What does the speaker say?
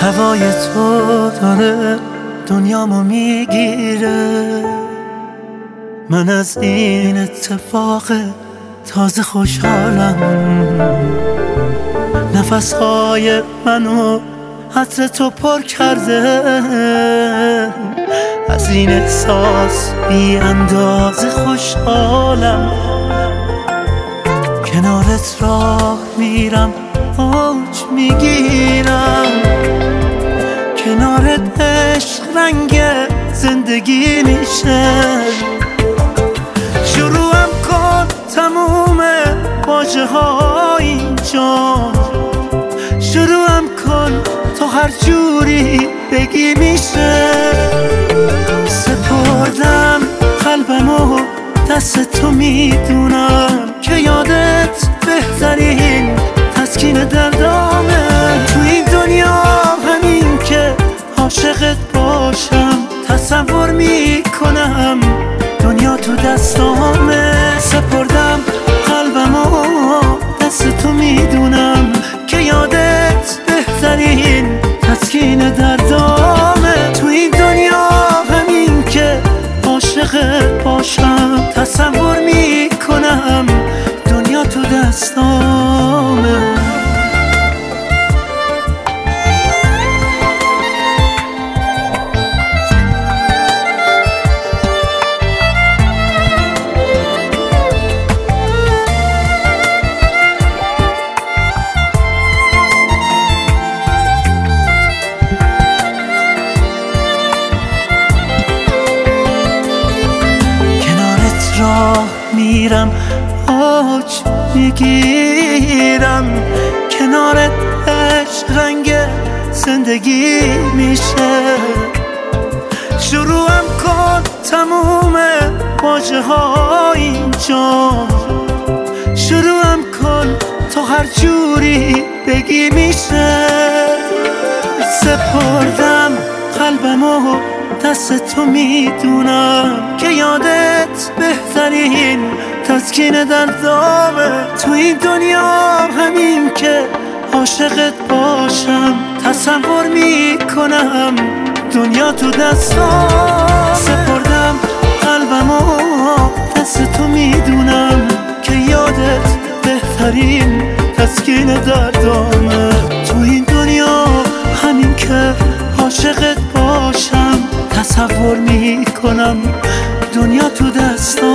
هوای تو داره دنیامو میگیره. من از این اتفاق تازه خوشحالم. نفسهای منو عطر تو پر کرده. از این احساس بی اندازه خوشحالم. کنارت راه میرم، اوج میگیرم. کنارت عشق رنگ زندگی میشه. شروعم کن تموم واژه ها اینجا. شروعم کن تو هر جوری بگی میشه. سپردم قلبمو دست تو، میدونم که یادت بهترین تسکین دردامه. تو این دنیا همین که عاشقت باشم. تصور میکنم دنیا تو دستامه. سپردم قلبمو دست تو، میدونم که یادت بهترین تسکین دردامه. تو این دنیا همین که عاشقت باشم. تصور میکنم دنیا تو دستامه. راه میرم، اوج میگیرم. کنارت عشق رنگ زندگی میشه. شروعم کن تموم واژه ها اینجا. شروعم کن تو هر جوری بگی میشه. سپردم قلبمو دست تو، میدونم که یادت بهترین تسکین دردامه. تو این دنیا همین که عاشقت باشم. تصور میکنم دنیا تو دستام. سپردم قلبمو دست تو، میدونم که یادت بهترین تسکین دردامه. تو این دنیا همین که عاشقت باشم. تصور میکنم دنیا تو دستام.